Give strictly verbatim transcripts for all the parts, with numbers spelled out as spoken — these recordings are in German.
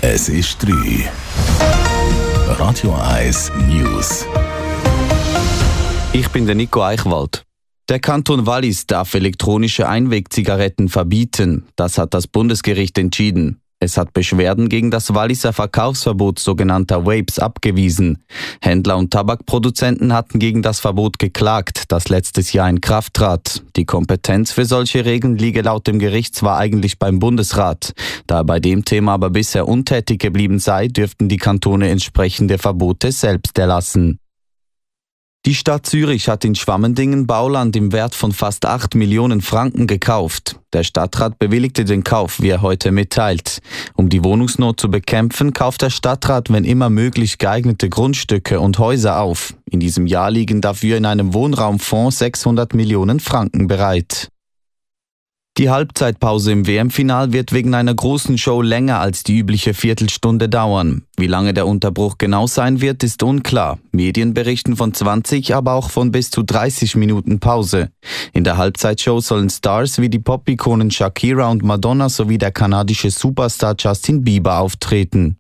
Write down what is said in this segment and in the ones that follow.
Es ist drei. Radio eins News. Ich bin der Nico Eichwald. Der Kanton Wallis darf elektronische Einwegzigaretten verbieten. Das hat das Bundesgericht entschieden. Es hat Beschwerden gegen das Walliser Verkaufsverbot sogenannter Vapes abgewiesen. Händler und Tabakproduzenten hatten gegen das Verbot geklagt, das letztes Jahr in Kraft trat. Die Kompetenz für solche Regeln liege laut dem Gericht zwar eigentlich beim Bundesrat. Da er bei dem Thema aber bisher untätig geblieben sei, dürften die Kantone entsprechende Verbote selbst erlassen. Die Stadt Zürich hat in Schwammendingen Bauland im Wert von fast acht Millionen Franken gekauft. Der Stadtrat bewilligte den Kauf, wie er heute mitteilt. Um die Wohnungsnot zu bekämpfen, kauft der Stadtrat, wenn immer möglich, geeignete Grundstücke und Häuser auf. In diesem Jahr liegen dafür in einem Wohnraumfonds sechshundert Millionen Franken bereit. Die Halbzeitpause im W M-Final wird wegen einer großen Show länger als die übliche Viertelstunde dauern. Wie lange der Unterbruch genau sein wird, ist unklar. Medien berichten von zwanzig, aber auch von bis zu dreißig Minuten Pause. In der Halbzeitshow sollen Stars wie die Pop-Ikonen Shakira und Madonna sowie der kanadische Superstar Justin Bieber auftreten.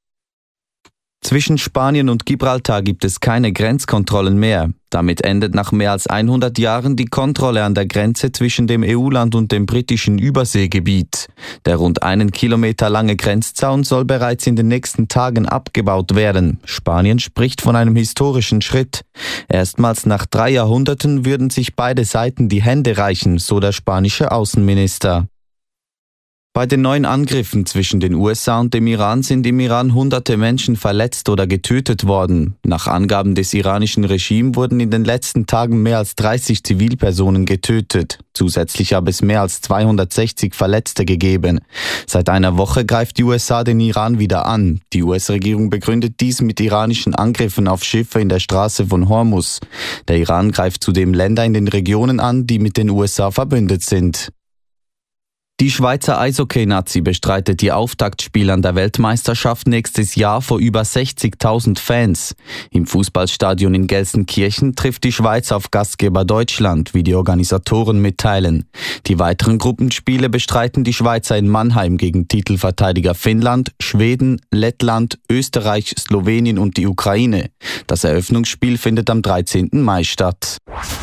Zwischen Spanien und Gibraltar gibt es keine Grenzkontrollen mehr. Damit endet nach mehr als hundert Jahren die Kontrolle an der Grenze zwischen dem E U-Land und dem britischen Überseegebiet. Der rund einen Kilometer lange Grenzzaun soll bereits in den nächsten Tagen abgebaut werden. Spanien spricht von einem historischen Schritt. Erstmals nach drei Jahrhunderten würden sich beide Seiten die Hände reichen, so der spanische Außenminister. Bei den neuen Angriffen zwischen den U S A und dem Iran sind im Iran hunderte Menschen verletzt oder getötet worden. Nach Angaben des iranischen Regimes wurden in den letzten Tagen mehr als dreißig Zivilpersonen getötet. Zusätzlich habe es mehr als zweihundertsechzig Verletzte gegeben. Seit einer Woche greift die U S A den Iran wieder an. Die U S-Regierung begründet dies mit iranischen Angriffen auf Schiffe in der Straße von Hormuz. Der Iran greift zudem Länder in den Regionen an, die mit den U S A verbündet sind. Die Schweizer Eishockey-Nazi bestreitet die Auftaktspiele an der Weltmeisterschaft nächstes Jahr vor über sechzigtausend Fans. Im Fußballstadion in Gelsenkirchen trifft die Schweiz auf Gastgeber Deutschland, wie die Organisatoren mitteilen. Die weiteren Gruppenspiele bestreiten die Schweizer in Mannheim gegen Titelverteidiger Finnland, Schweden, Lettland, Österreich, Slowenien und die Ukraine. Das Eröffnungsspiel findet am dreizehnten Mai statt.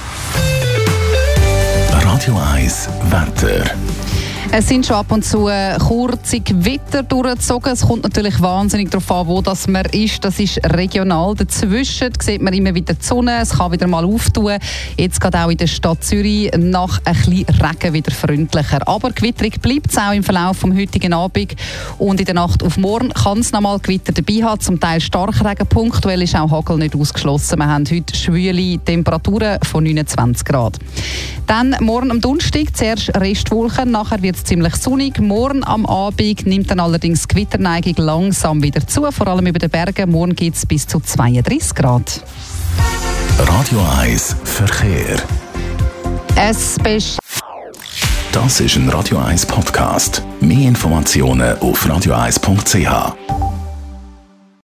Radio eins Wetter. Es sind schon ab und zu kurze Gewitter durchgezogen. Es kommt natürlich wahnsinnig darauf an, wo das man ist. Das ist regional. Dazwischen sieht man immer wieder die Sonne. Es kann wieder mal auftun. Jetzt geht auch in der Stadt Zürich nach ein bisschen Regen wieder freundlicher. Aber gewitterig bleibt es auch im Verlauf des heutigen Abend. Und in der Nacht auf morgen kann es noch mal Gewitter dabei haben. Zum Teil Starkregen. Punktuell ist auch Hagel nicht ausgeschlossen. Wir haben heute schwüle Temperaturen von neunundzwanzig Grad. Dann morgen am Donnerstag zuerst Restwolken. Nachher wird ziemlich sonnig. Morgen am Abend nimmt dann allerdings die Gewitterneigung langsam wieder zu, vor allem über den Bergen. Morgen gibt es bis zu zweiunddreißig Grad. Radio eins Verkehr. Es best- Das ist ein Radio eins Podcast. Mehr Informationen auf radio eins punkt c h.